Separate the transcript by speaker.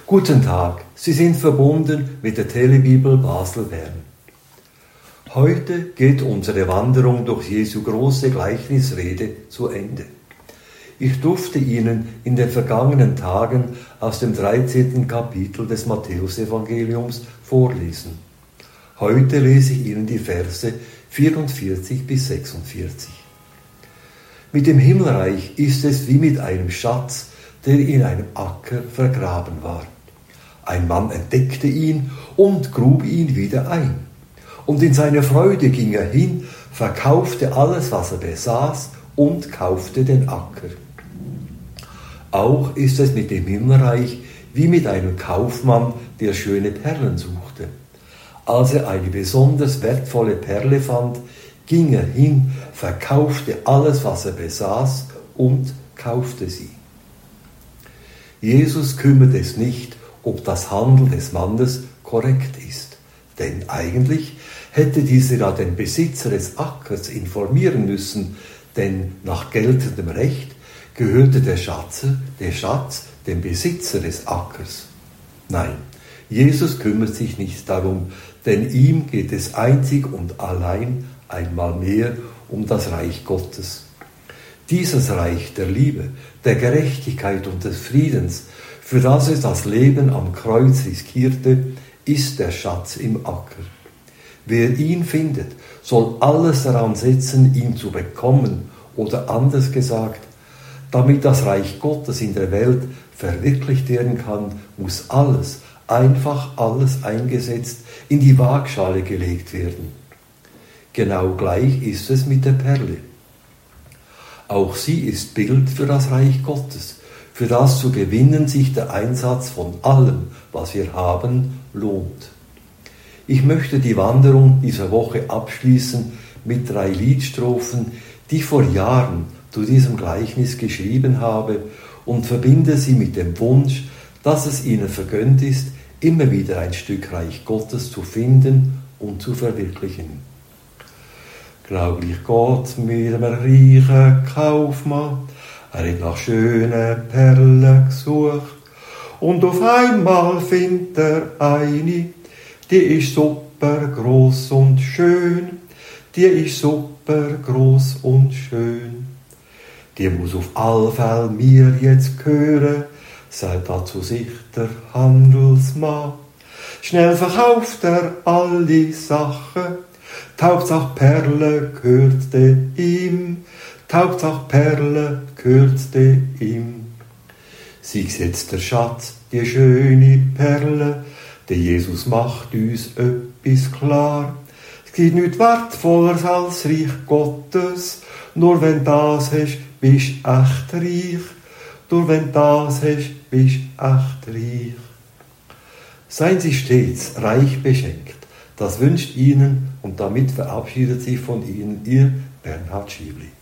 Speaker 1: Guten Tag, Sie sind verbunden mit der Telebibel Basel-Bern. Heute geht unsere Wanderung durch Jesu große Gleichnisrede zu Ende. Ich durfte Ihnen in den vergangenen Tagen aus dem 13. Kapitel des Matthäusevangeliums vorlesen. Heute lese ich Ihnen die Verse 44 bis 46. Mit dem Himmelreich ist es wie mit einem Schatz, der in einem Acker vergraben war. Ein Mann entdeckte ihn und grub ihn wieder ein. Und in seiner Freude ging er hin, verkaufte alles, was er besaß, und kaufte den Acker. Auch ist es mit dem Himmelreich wie mit einem Kaufmann, der schöne Perlen suchte. Als er eine besonders wertvolle Perle fand, ging er hin, verkaufte alles, was er besaß, und kaufte sie. Jesus kümmert es nicht, ob das Handeln des Mannes korrekt ist. Denn eigentlich hätte dieser ja den Besitzer des Ackers informieren müssen, denn nach geltendem Recht gehörte der Schatz dem Besitzer des Ackers. Nein, Jesus kümmert sich nicht darum, denn ihm geht es einzig und allein einmal mehr um das Reich Gottes. Dieses Reich der Liebe, der Gerechtigkeit und des Friedens, für das es das Leben am Kreuz riskierte, ist der Schatz im Acker. Wer ihn findet, soll alles daran setzen, ihn zu bekommen, oder anders gesagt, damit das Reich Gottes in der Welt verwirklicht werden kann, muss alles, einfach alles eingesetzt, in die Waagschale gelegt werden. Genau gleich ist es mit der Perle. Auch sie ist Bild für das Reich Gottes. Für das zu gewinnen sich der Einsatz von allem, was wir haben, lohnt. Ich möchte die Wanderung dieser Woche abschließen mit 3 Liedstrophen, die ich vor Jahren zu diesem Gleichnis geschrieben habe, und verbinde sie mit dem Wunsch, dass es Ihnen vergönnt ist, immer wieder ein Stück Reich Gottes zu finden und zu verwirklichen. Glaublich Gott mit einem reichen Kaufmann, er hat nach schönen Perlen gesucht, und auf einmal findet er eine, die ist super groß und schön, die ist super groß und schön. Die muss auf alle Fälle mir jetzt gehören, sagt dazu sich der Handelsmann. Schnell verkauft er alle Sachen, die Hauptsache Perle gehörte ihm, die Hauptsache Perle gehörte ihm. Sie setzt der Schatz, die schöne Perle, der Jesus macht uns etwas klar. Es gibt nichts Wertvolleres als Reich Gottes, nur wenn das hast, bist echt reich. Nur wenn das hast, bist echt reich. Seien Sie stets reich beschenkt. Das wünscht Ihnen, und damit verabschiedet sich von Ihnen Ihr Bernhard Schiebli.